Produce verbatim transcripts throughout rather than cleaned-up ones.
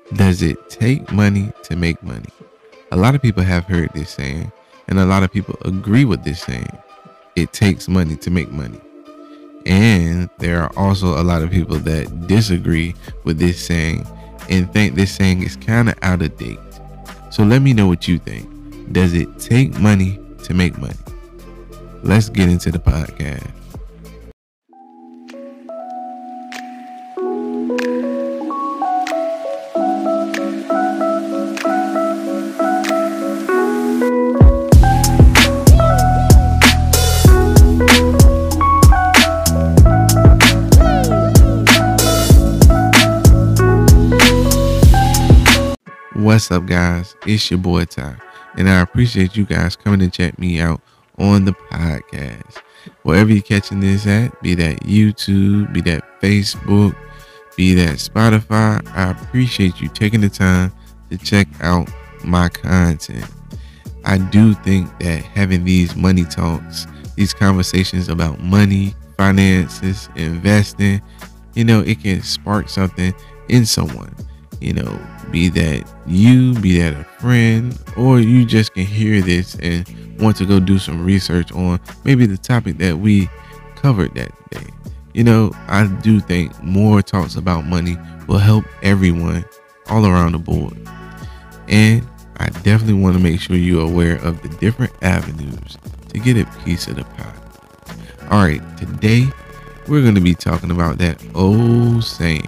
Does it take money to make money? A lot of people have heard this saying, and a lot of people agree with this saying. It takes money to make money. And there are also a lot of people that disagree with this saying and think this saying is kind of out of date. So let me know what you think. Does it take money to make money? Let's get into the podcast. What's up, guys? It's your boy Ty, and I appreciate you guys coming to check me out on the podcast. Wherever you're catching this at, be that YouTube, be that Facebook, be that Spotify, I appreciate you taking the time to check out my content. I do think that having these money talks, these conversations about money, finances, investing, you know, it can spark something in someone. You know, be that you, be that a friend, or you just can hear this and want to go do some research on maybe the topic that we covered that day. You know, I do think more talks about money will help everyone all around the board. And I definitely want to make sure you're aware of the different avenues to get a piece of the pie. All right, today we're going to be talking about that old saying.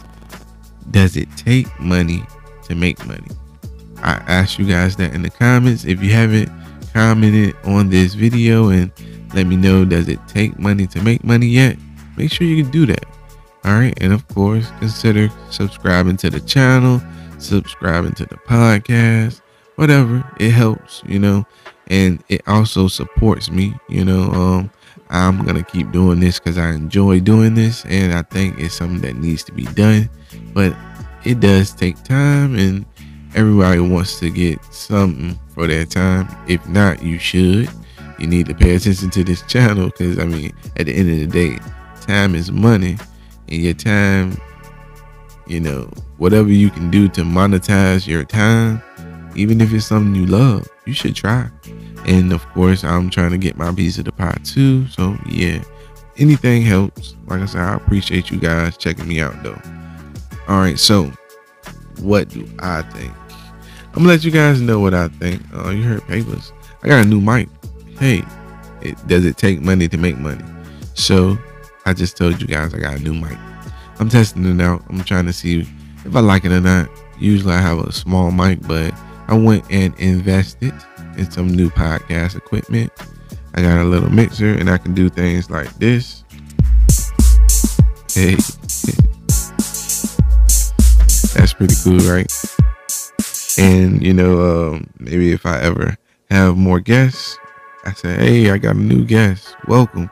Does it take money to make money? I asked you guys that in the comments. If you haven't commented on this video and let me know, does it take money to make money yet? Make sure you can do that. All right. And of course, consider subscribing to the channel, subscribing to the podcast, whatever. It helps, you know, and it also supports me. You know, um, I'm going to keep doing this because I enjoy doing this, and I think it's something that needs to be done. But it does take time, and everybody wants to get something for their time. If not, you should. You need to pay attention to this channel because, I mean, at the end of the day, time is money, and your time, you know, whatever you can do to monetize your time, even if it's something you love, you should try. And of course, I'm trying to get my piece of the pie too. So yeah, anything helps. Like I said, I appreciate you guys checking me out though. All right, so what do I think? I'm gonna let you guys know what I think. Oh, you heard papers. I got a new mic. Hey, it, does it take money to make money? So I just told you guys I got a new mic. I'm testing it out. I'm trying to see if I like it or not. Usually I have a small mic, but I went and invested in some new podcast equipment. I got a little mixer and I can do things like this. Hey. That's pretty cool, right? And, you know, um, maybe if I ever have more guests, I say, hey, I got a new guest. Welcome.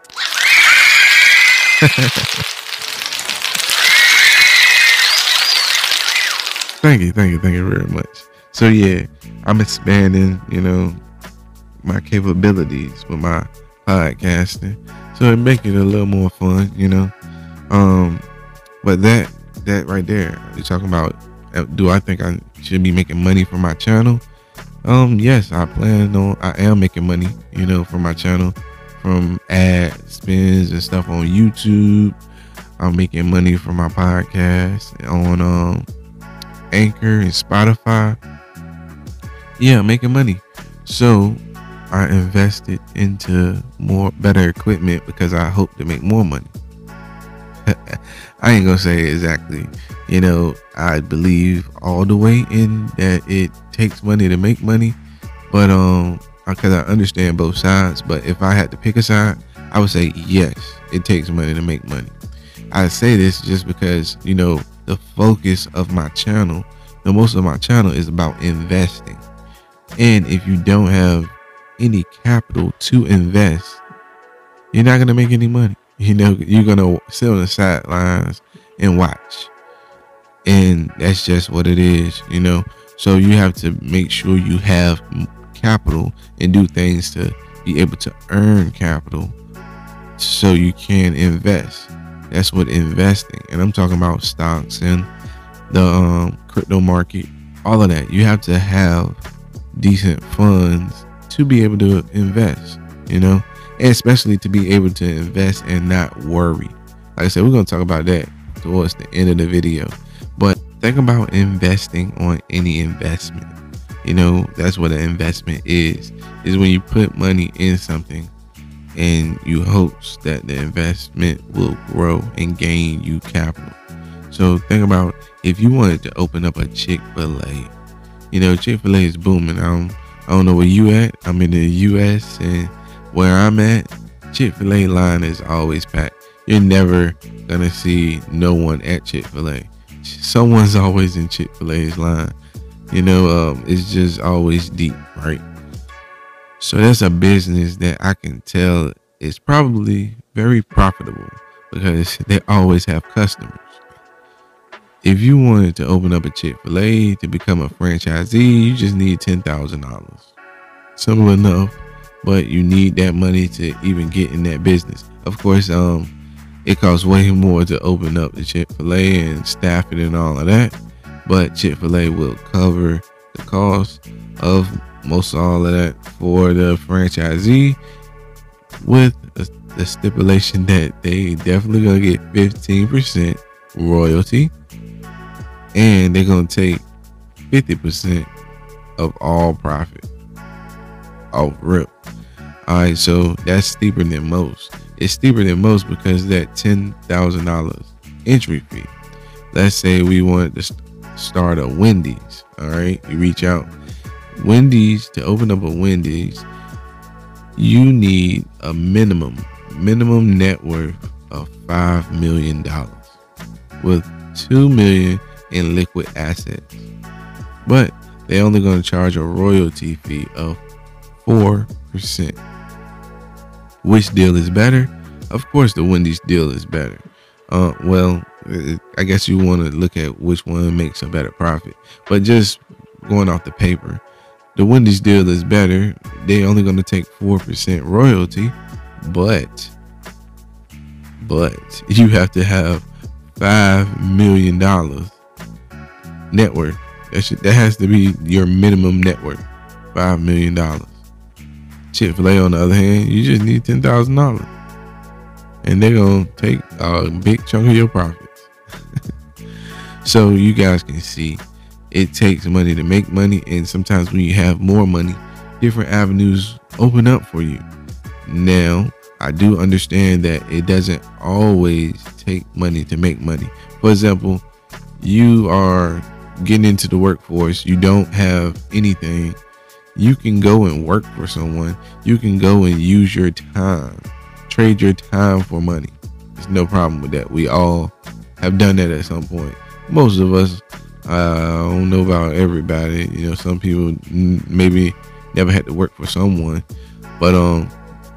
Thank you, thank you, thank you very much. So, yeah, I'm expanding, you know, my capabilities with my podcasting. So it make it a little more fun, you know. Um, but that that right there, you're talking about, uh, do I think I should be making money for my channel? Um, yes, I plan on, I am making money, you know, for my channel from ad spins and stuff on YouTube. I'm making money for my podcast on um Anchor and Spotify. Yeah, I'm making money. So I invested into more better equipment because I hope to make more money. I ain't gonna say exactly, you know, I believe all the way in that it takes money to make money, but um, because I understand both sides. But if I had to pick a side, I would say yes, it takes money to make money. I say this just because, you know, the focus of my channel, the most of my channel is about investing, and if you don't have any capital to invest, you're not gonna make any money. You know, you're gonna sit on the sidelines and watch, and that's just what it is, you know. So you have to make sure you have capital and do things to be able to earn capital so you can invest. That's what investing, and I'm talking about stocks and the um, crypto market, all of that. You have to have decent funds to be able to invest, you know, and especially to be able to invest and not worry. Like I said, we're going to talk about that towards the end of the video. But think about investing on any investment. You know, that's what an investment is, is when you put money in something and you hopes that the investment will grow and gain you capital. So think about if you wanted to open up a Chick-fil-A. You know, Chick-fil-A is booming. I don't, I don't know where you at. I'm in the U S, and where I'm at, Chick-fil-A line is always packed. You're never gonna see no one at Chick-fil-A. Someone's always in Chick-fil-A's line. You know, um, it's just always deep, right? So that's a business that I can tell is probably very profitable because they always have customers. If you wanted to open up a Chick-fil-A to become a franchisee, you just need ten thousand dollars. Simple enough, but you need that money to even get in that business. Of course, um, it costs way more to open up the Chick-fil-A and staff it and all of that. But Chick-fil-A will cover the cost of most all of that for the franchisee, with a, the stipulation that they definitely gonna get fifteen percent royalty, and they're gonna take fifty percent of all profit off rip. All right, so that's steeper than most. It's steeper than most because that ten thousand dollars entry fee. Let's say we wanted to st- start a Wendy's. All right, you reach out. Wendy's, to open up a Wendy's, you need a minimum minimum net worth of five million dollars with two million dollars in liquid assets. But they're only going to charge a royalty fee of four percent. Which deal is better? Of course, the Wendy's deal is better. Uh, well, I guess you want to look at which one makes a better profit. But just going off the paper, the Wendy's deal is better. They're only going to take four percent royalty, but but you have to have five million dollars net worth. That should, that has to be your minimum net worth, five million dollars. Chick-fil-A, on the other hand, you just need ten thousand dollars, and they're gonna take a big chunk of your profits. So you guys can see, it takes money to make money, and sometimes when you have more money, different avenues open up for you. Now, I do understand that it doesn't always take money to make money. For example, you are getting into the workforce, you don't have anything. You can go and work for someone. You can go and use your time, trade your time for money. There's no problem with that. We all have done that at some point. Most of us, uh, I don't know about everybody. You know, some people n- maybe never had to work for someone, but um,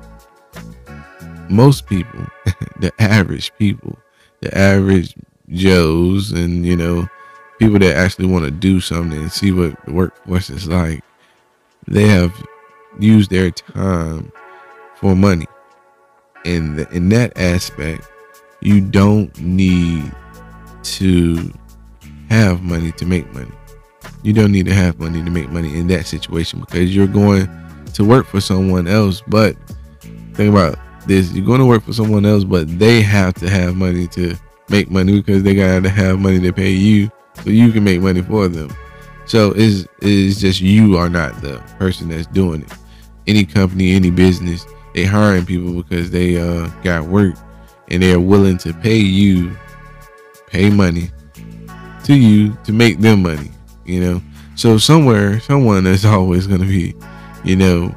most people, the average people, the average Joes, and you know, people that actually want to do something and see what the workforce is like, they have used their time for money. And in, in that aspect, you don't need to have money to make money. You don't need to have money to make money in that situation, because you're going to work for someone else. But think about this, you're going to work for someone else, but they have to have money to make money, because they got to have money to pay you so you can make money for them. So it's, it's just you are not the person that's doing it. Any company, any business, they hiring people because they uh, got work, and they're willing to pay you, pay money to you to make them money, you know. So somewhere, someone is always going to be, you know,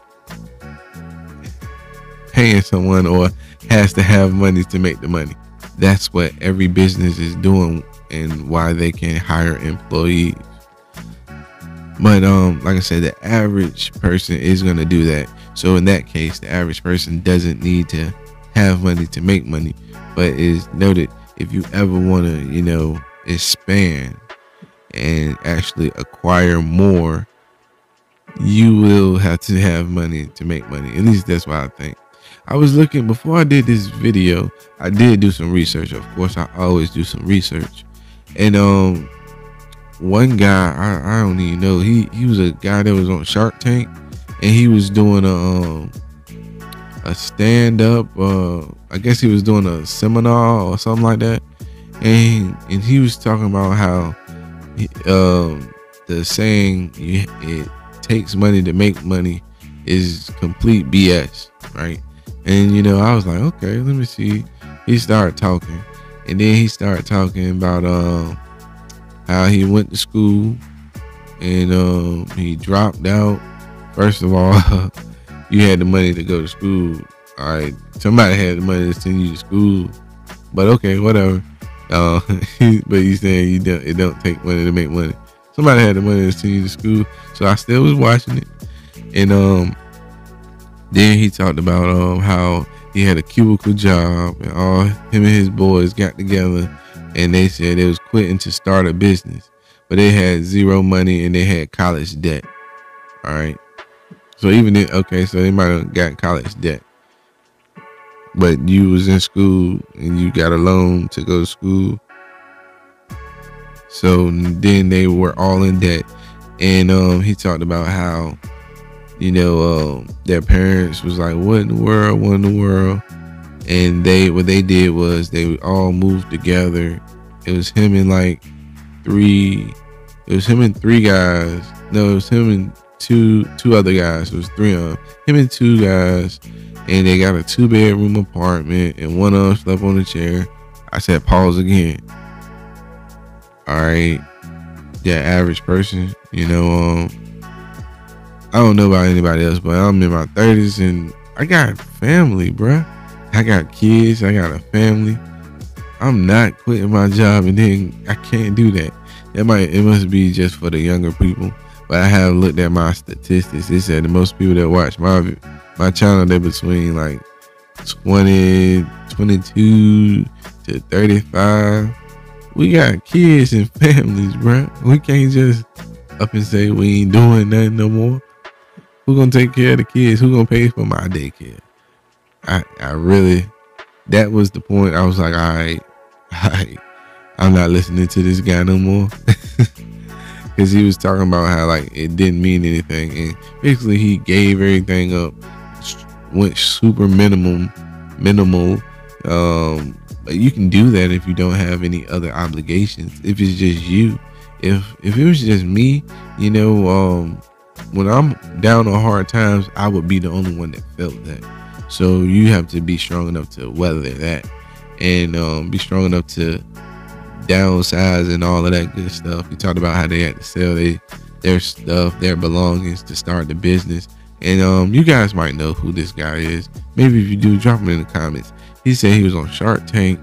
paying someone or has to have money to make the money. That's what every business is doing, and why they can hire employees. But um, like I said, the average person is going to do that. So in that case, the average person doesn't need to have money to make money. But is noted, if you ever want to, you know, expand and actually acquire more, you will have to have money to make money. At least that's what I think. I was looking, before I did this video, I did do some research. Of course, I always do some research. And um, one guy, I, I don't even know. He he was a guy that was on Shark Tank, and he was doing a um a stand up. Uh, I guess he was doing a seminar or something like that, and and he was talking about how um the saying you, it takes money to make money is complete B S, right? And you know, I was like, okay, let me see. He started talking, and then he started talking about um how he went to school and um he dropped out. First of all, you had the money to go to school. All right, somebody had the money to send you to school, but okay, whatever. Uh, but he's saying you don't, it don't take money to make money. Somebody had the money to send you to school, so I still was watching it. And um, then he talked about um how he had a cubicle job, and all him and his boys got together, and they said they was quitting to start a business, but they had zero money and they had college debt. All right, so even if, okay, so they might have got college debt, but you was in school and you got a loan to go to school. So then they were all in debt, and um, he talked about how, you know, um, their parents was like, "What in the world? What in the world?" And they, what they did was they all moved together. It was him and like three. It was him and three guys. No, it was him and two two other guys. It was three of them. Him and two guys, and they got a two bedroom apartment, and one of them slept on the chair. I said, pause again. All right, that average person, you know, um, I don't know about anybody else, but I'm in my thirties and I got family, bruh. I got kids, I got a family. I'm not quitting my job and then I can't do that. It might, it must be just for the younger people. But I have looked at my statistics. It said the most people that watch my my channel, they're between like twenty, twenty-two to thirty-five. We got kids and families, bro. We can't just up and say we ain't doing nothing no more. Who gonna take care of the kids? Who gonna pay for my daycare? I, I really, that was the point. I was like, all right, all right, I'm not listening to this guy no more. Because he was talking about how like it didn't mean anything. And basically he gave everything up, went super minimum, minimal. Um, but you can do that if you don't have any other obligations. If it's just you, if if it was just me, you know, um, when I'm down on hard times, I would be the only one that felt that. So you have to be strong enough to weather that, and um, be strong enough to downsize and all of that good stuff. He talked about how they had to sell they, their stuff, their belongings to start the business. And um, you guys might know who this guy is. Maybe if you do, drop him in the comments. He said he was on Shark Tank,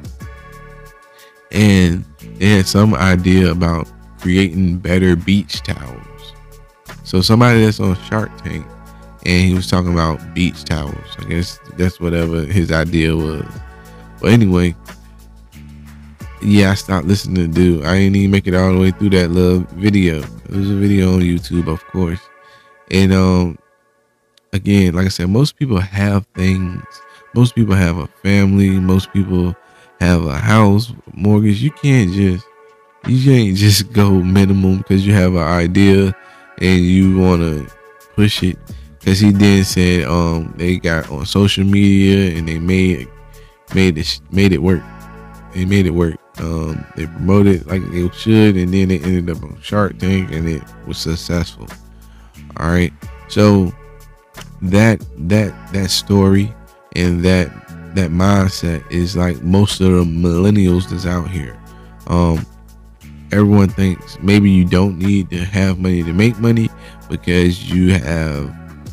and they had some idea about creating better beach towels. So somebody that's on Shark Tank, and he was talking about beach towels. I guess that's whatever his idea was. But anyway, yeah, I stopped listening to dude. I didn't even make it all the way through that little video. It was a video on YouTube, of course. And um, again, like I said, most people have things. Most people have a family. Most people have a house, mortgage. You can't just, you can't just go minimum because you have an idea and you want to push it. Because he then said um they got on social media and they made made it made it work. They made it work. Um, they promoted like they should, and then they ended up on Shark Tank, and it was successful. All right, so that that that story and that that mindset is like most of the millennials that's out here. Um, everyone thinks maybe you don't need to have money to make money because you have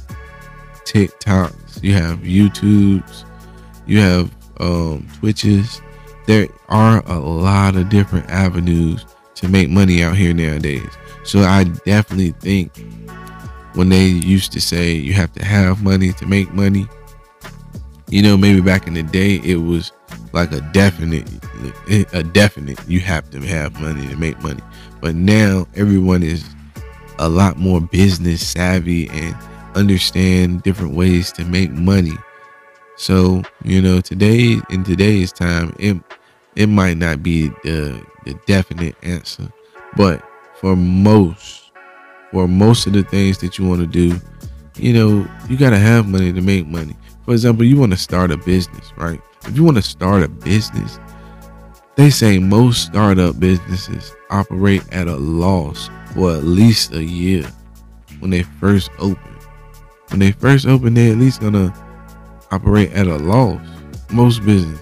TikToks, you have YouTubes, you have um, Twitches. There are a lot of different avenues to make money out here nowadays. So I definitely think when they used to say you have to have money to make money, you know, maybe back in the day it was like a definite, a definite you have to have money to make money. But now everyone is a lot more business savvy and understand different ways to make money. So, you know, today in today's time, it it might not be the the definite answer, but for most, for most of the things that you want to do, you know, you got to have money to make money. For example, you want to start a business, right? If you want to start a business, they say most startup businesses operate at a loss for at least a year when they first open. When they first open, they're at least gonna operate at a loss. Most business.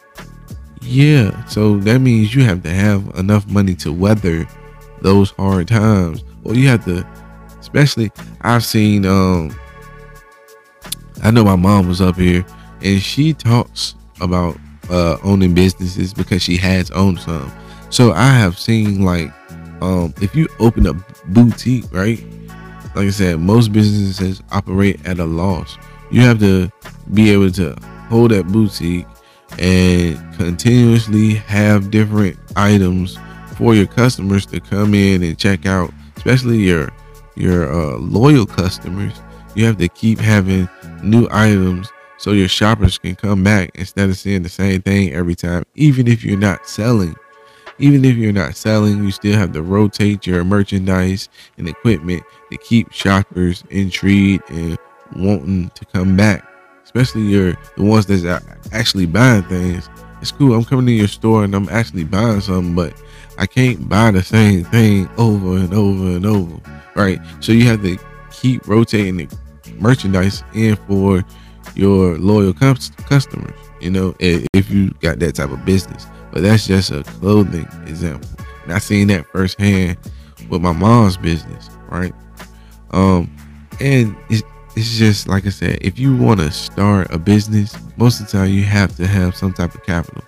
Yeah, so that means you have to have enough money to weather those hard times. Or you have to, especially I've seen um I know my mom was up here and she talks about uh owning businesses because she has owned some. So I have seen like um if you open a boutique, right? Like I said, most businesses operate at a loss. You have to be able to hold that boutique and continuously have different items for your customers to come in and check out, especially your your uh, loyal customers. You have to keep having new items so your shoppers can come back instead of seeing the same thing every time. Even if you're not selling, even if you're not selling, you still have to rotate your merchandise and equipment to keep shoppers intrigued and wanting to come back. Especially your the ones that's actually buying things. It's cool. I'm coming to your store and I'm actually buying something, but I can't buy the same thing over and over and over, right? So you have to keep rotating the merchandise in for your loyal customers, you know, if you got that type of business. But that's just a clothing example, and I seen that firsthand with my mom's business, right? Um, and it's it's just like I said, if you want to start a business, most of the time you have to have some type of capital.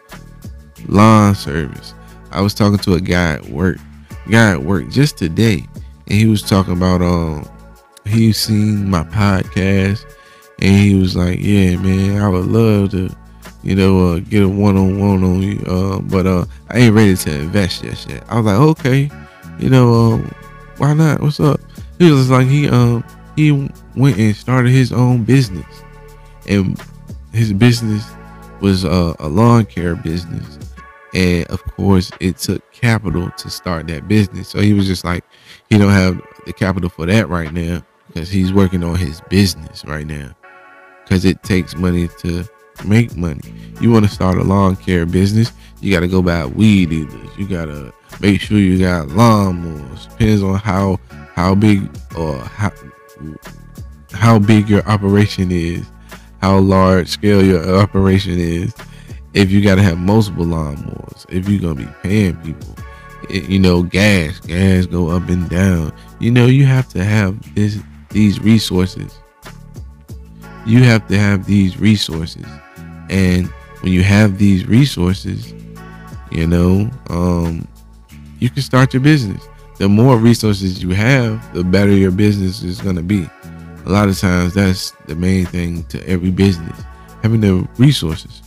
Lawn service. I was talking to a guy at work, guy at work just today, and he was talking about um he seen my podcast, and he was like, "Yeah, man, I would love to, you know, uh, get a one-on-one on you, uh, but uh, I ain't ready to invest just yet." I was like, "Okay, you know, um, why not? What's up?" He was like, he um he went and started his own business, and his business was uh, a lawn care business, and of course, it took capital to start that business. So he was just like, he don't have the capital for that right now because he's working on his business right now, because it takes money to make money. You want to start a lawn care business, you got to go buy weed eaters. You got to make sure you got lawnmowers. Depends on how how big or how how big your operation is, how large scale your operation is. If you got to have multiple lawnmowers, if you're gonna be paying people, it, you know, gas gas go up and down. You know, you have to have this these resources. You have to have these resources. And when you have these resources, you know, um, you can start your business. The more resources you have, the better your business is going to be. A lot of times that's the main thing to every business, having the resources.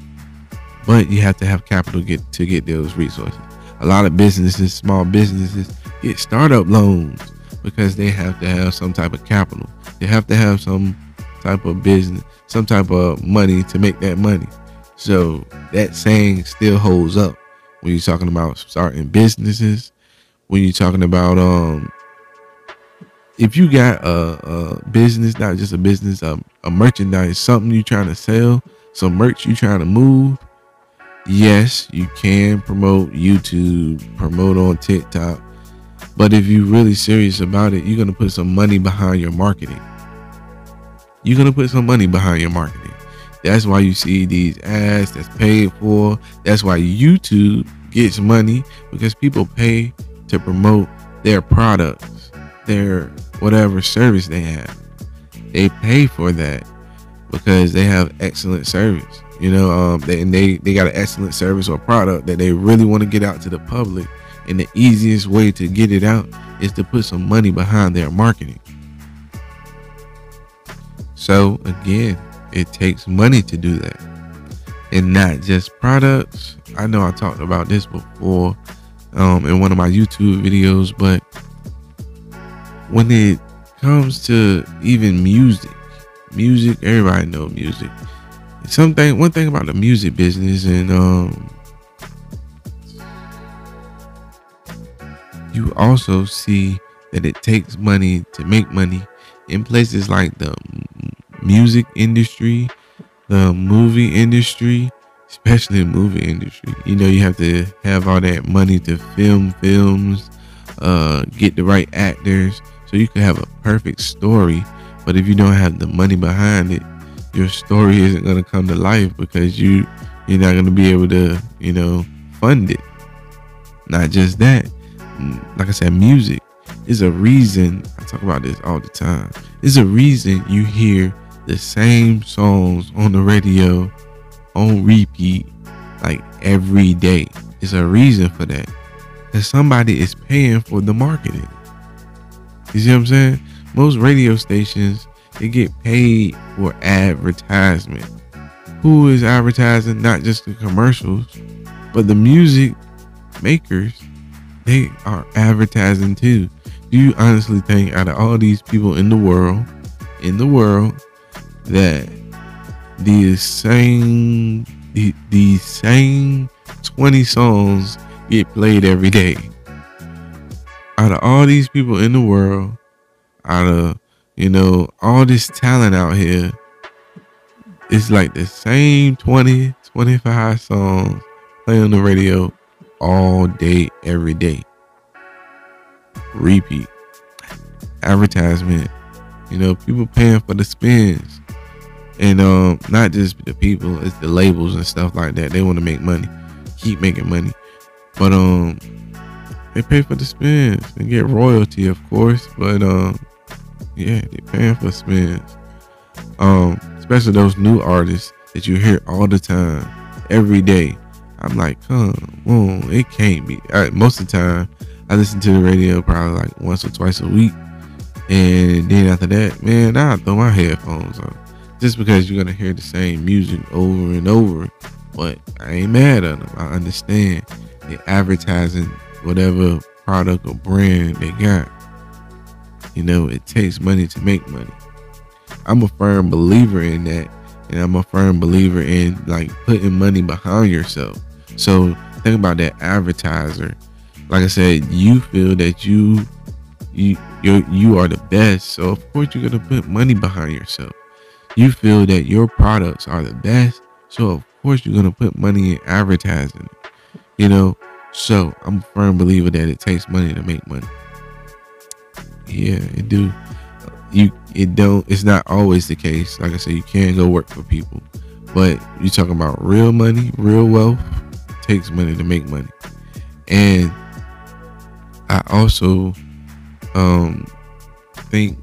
But you have to have capital get to get those resources. A lot of businesses, small businesses, get startup loans because they have to have some type of capital. They have to have some type of business, some type of money to make that money. So that saying still holds up when you're talking about starting businesses. When you're talking about um, if you got a, a business, not just a business, a, a merchandise, something you're trying to sell, some merch you're trying to move. Yes, you can promote YouTube, promote on TikTok, but if you're really serious about it, you're gonna put some money behind your marketing. You're going to put some money behind your marketing. That's why you see these ads that's paid for. That's why YouTube gets money, because people pay to promote their products, their whatever service they have. They pay for that because they have excellent service. You know, um, they, and they, they got an excellent service or product that they really want to get out to the public. And the easiest way to get it out is to put some money behind their marketing. So again, it takes money to do that, and not just products. I know I talked about this before um, in one of my YouTube videos, but when it comes to even music, music, everybody know music. Something, one thing about the music business, and um, you also see that it takes money to make money in places like the m- music industry, the movie industry, especially the movie industry. You know, you have to have all that money to film films, uh, get the right actors, so you can have a perfect story. But if you don't have the money behind it, your story isn't gonna come to life because you you're not gonna be able to, you know, fund it. Not just that, mm, like I said, music is a reason. I talk about this all the time. It's a reason you hear the same songs on the radio on repeat like every day. It's a reason for that. Because somebody is paying for the marketing. You see what I'm saying? Most radio stations, they get paid for advertisement. Who is advertising? Not just the commercials, but the music makers. They are advertising too. Do you honestly think out of all these people in the world, in the world, that these same the, these same twenty songs get played every day? Out of all these people in the world, out of, you know, all this talent out here, it's like the same twenty, twenty-five songs play on the radio all day, every day. Repeat. Advertisement. You know, people paying for the spins. And um, not just the people, it's the labels and stuff like that. They want to make money. Keep making money. But um they pay for the spins. They get royalty, of course. But um yeah, they paying for spins. Um, especially those new artists that you hear all the time, every day. I'm like, come on, it can't be. I, most of the time, I listen to the radio probably like once or twice a week, and then after that, man, I throw my headphones on, just because you're gonna hear the same music over and over. But I ain't mad at them. I understand they're advertising whatever product or brand they got. You know, it takes money to make money. I'm a firm believer in that, and I'm a firm believer in like putting money behind yourself. So think about that advertiser. Like I said, you feel that you you you you are the best, so of course you're gonna put money behind yourself. You feel that your products are the best, so of course you're gonna put money in advertising. You know, so I'm a firm believer that it takes money to make money. Yeah, it do. You it don't it's not always the case. Like I said, you can go work for people, but you talking about real money, real wealth, takes money to make money. And I also um think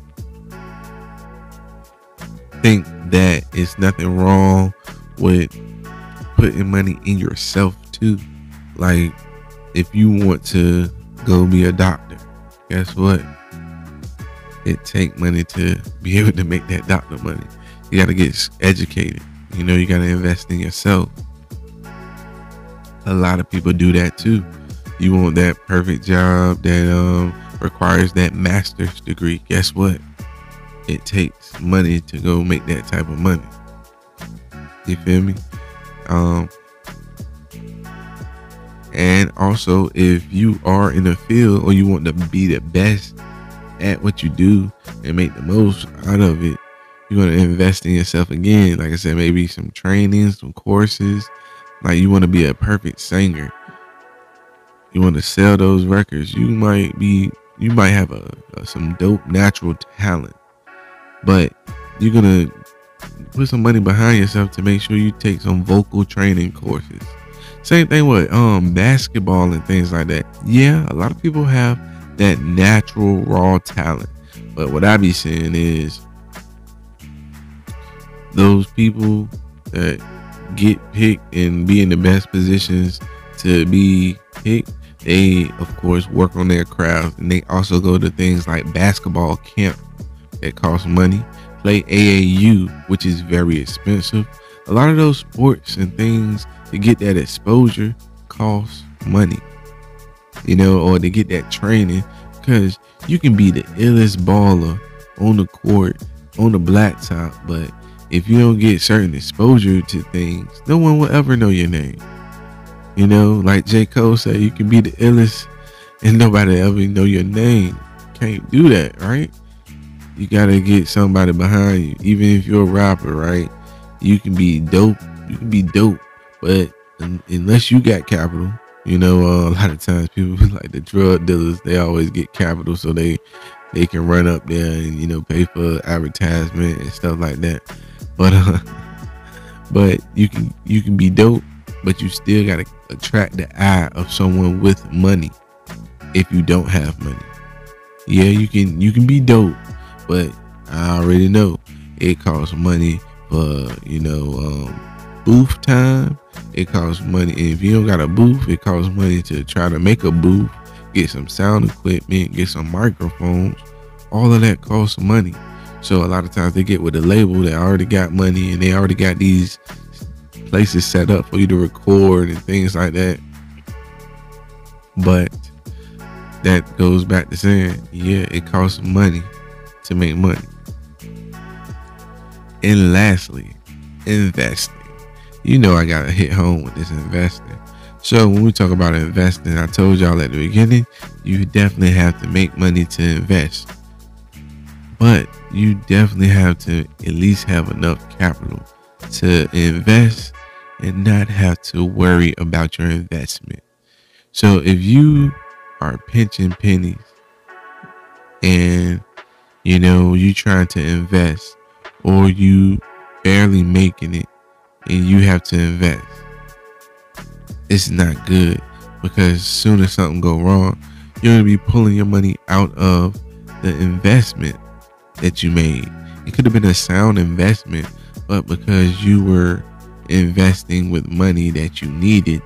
think that it's nothing wrong with putting money in yourself too. Like if you want to go be a doctor, guess what? It take money to be able to make that doctor money. You got to get educated. You know, you got to invest in yourself. A lot of people do that too. You want that perfect job that um, requires that master's degree. Guess what? It takes money to go make that type of money. You feel me? Um, and also, if you are in a field or you want to be the best at what you do and make the most out of it, you're going to invest in yourself again. Like I said, maybe some training, some courses. Like you want to be a perfect singer, you want to sell those records, you might be you might have a, a some dope natural talent, but you're gonna put some money behind yourself to make sure you take some vocal training courses. Same thing with um basketball and things like that. Yeah, a lot of people have that natural raw talent, but what I be saying is those people that get picked and be in the best positions to be picked, they of course work on their craft, and they also go to things like basketball camp that cost money, play A A U, which is very expensive. A lot of those sports and things to get that exposure cost money, you know, or to get that training, because you can be the illest baller on the court, on the blacktop, but if you don't get certain exposure to things, no one will ever know your name. You know, like J. Cole said, you can be the illest and nobody ever know your name. Can't do that, right? You gotta get somebody behind you. Even if you're a rapper, right? You can be dope. You can be dope, but un- unless you got capital, you know, uh, a lot of times people like the drug dealers, they always get capital, so they they can run up there and you know pay for advertisement and stuff like that. But uh, but you can you can be dope, but you still gotta attract the eye of someone with money. If you don't have money, yeah, you can you can be dope, but I already know it costs money for you know um, booth time. It costs money, and if you don't got a booth, it costs money to try to make a booth, get some sound equipment, get some microphones. All of that costs money. So a lot of times they get with a label that already got money, and they already got these places set up for you to record and things like that. But that goes back to saying, yeah, it costs money to make money. And lastly, investing. You know I gotta hit home with this investing. So when we talk about investing, I told y'all at the beginning, you definitely have to make money to invest. But you definitely have to at least have enough capital to invest and not have to worry about your investment. So if you are pinching pennies and you know you trying to invest, or you barely making it and you have to invest, it's not good, because as soon as something go wrong, you're gonna be pulling your money out of the investment that you made. It could have been a sound investment, but because you were investing with money that you needed,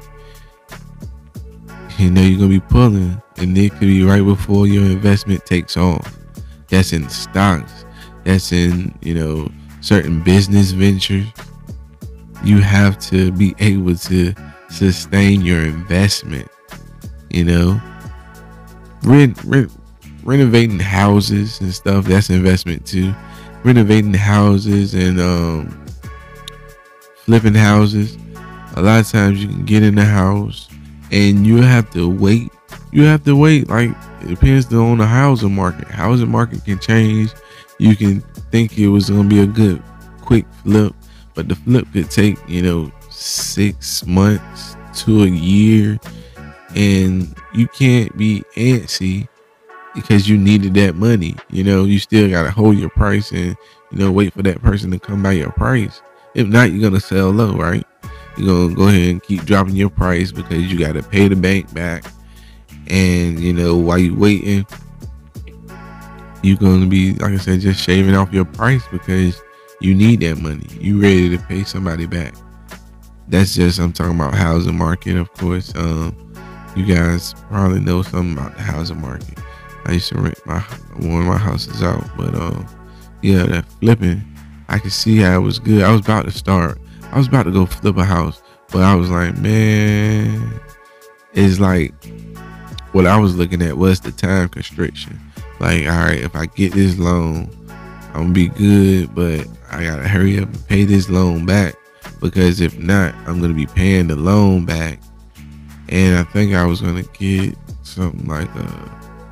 you know you're gonna be pulling, and it could be right before your investment takes off. That's in stocks, that's in you know certain business ventures. You have to be able to sustain your investment. You know, rent, rent, renovating houses and stuff, that's investment too. Renovating houses and um, flipping houses. A lot of times you can get in the house and you have to wait. You have to wait. Like, it depends on the housing market. Housing market can change. You can think it was gonna be a good quick flip, but the flip could take you know six months to a year, and you can't be antsy because you needed that money. You know, you still gotta hold your price and you know wait for that person to come by your price. If not, you're gonna sell low, right? You're gonna go ahead and keep dropping your price because you gotta pay the bank back, and you know while you waiting, you're gonna be, like I said, just shaving off your price because you need that money. You ready to pay somebody back. That's just, I'm talking about housing market, of course. Um, you guys probably know something about the housing market. I used to rent my one of my houses out, but um, yeah, that flipping, I could see how it was good. I was about to start. I was about to go flip a house, but I was like, man, it's like what I was looking at was the time constriction. Like, all right, if I get this loan, I'm gonna be good, but I gotta hurry up and pay this loan back, because if not, I'm gonna be paying the loan back. And I think I was gonna get something like a,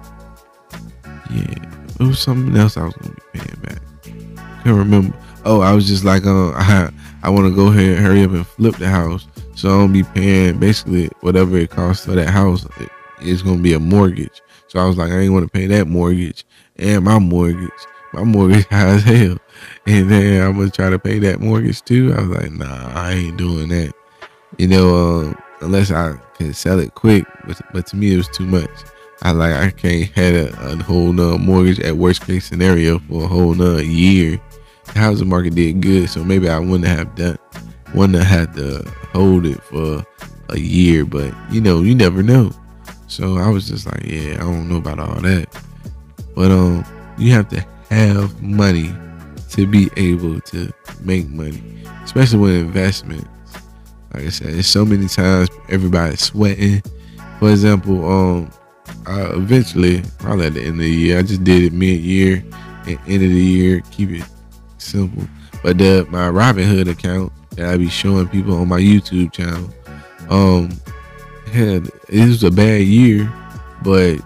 yeah, it was something else I was gonna be paying back. Can't remember. Oh, I was just like, uh, I, I want to go ahead, hurry up and flip the house, so I don't be paying basically whatever it costs for that house. It, it's gonna be a mortgage. So I was like, I ain't want to pay that mortgage and my mortgage. My mortgage high as hell, and then I'm gonna try to pay that mortgage too. I was like, nah, I ain't doing that. You know, um, unless I can sell it quick. But, but to me, it was too much. I like I can't have a, a whole nother mortgage at worst case scenario for a whole nother year. The housing market did good, so maybe I wouldn't have done, wouldn't have had to hold it for a year. But you know, you never know. So I was just like, yeah, I don't know about all that. But um, you have to have money to be able to make money, especially with investments. Like I said, there's so many times everybody's sweating. For example, um, uh, eventually, probably at the end of the year, I just did it mid-year and end of the year, keep it simple. But the, my Robinhood account that I be showing people on my YouTube channel, um, had, it was a bad year, but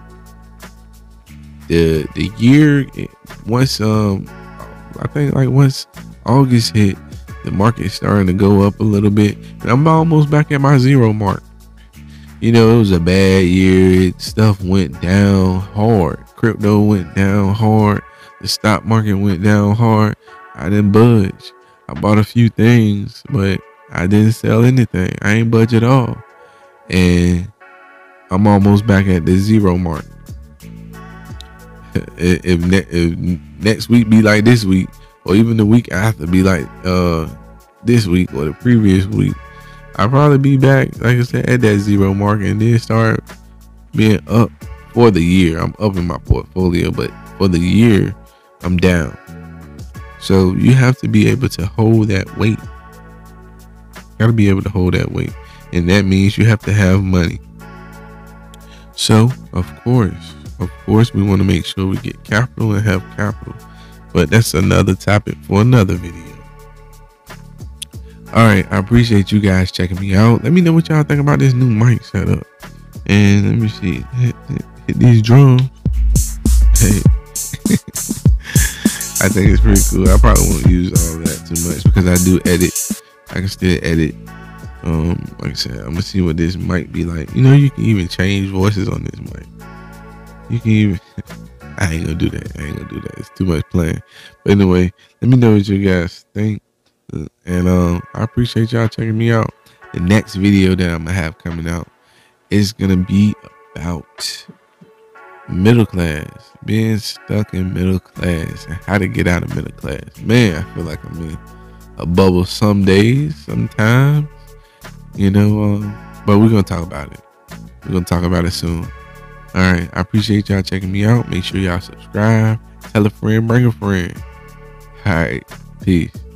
the the year once um I think like once August hit, the market starting to go up a little bit, and I'm almost back at my zero mark. You know, it was a bad year. Stuff went down hard. Crypto went down hard. The stock market went down hard. I didn't budge. I bought a few things, but I didn't sell anything. I ain't budge at all. And I'm almost back at the zero mark. if, if, ne- if next week be like this week, or even the week after be like uh this week or the previous week, I'll probably be back, like I said, at that zero mark, and then start being up for the year. I'm up in my portfolio, but for the year, I'm down. So you have to be able to hold that weight. Got to be able to hold that weight, and that means you have to have money. So, of course, of course, we want to make sure we get capital and have capital. But that's another topic for another video. All right, I appreciate you guys checking me out. Let me know what y'all think about this new mic setup. And let me see, hit, hit, hit these drums. Hey, I think it's pretty cool. I probably won't use all that too much because I do edit. I can still edit. Um, like I said, I'm gonna see what this mic be like. You know, you can even change voices on this mic. You can even. I ain't gonna do that. I ain't gonna do that. It's too much playing. But anyway, let me know what you guys think. And um, I appreciate y'all checking me out. The next video that I'm gonna have coming out is gonna be about middle class, being stuck in middle class, and how to get out of middle class. Man, I feel like I'm in a bubble some days, sometimes, you know. Um, but we're gonna talk about it. We're gonna talk about it soon. All right, I appreciate y'all checking me out. Make sure y'all subscribe, tell a friend, bring a friend. All right, peace.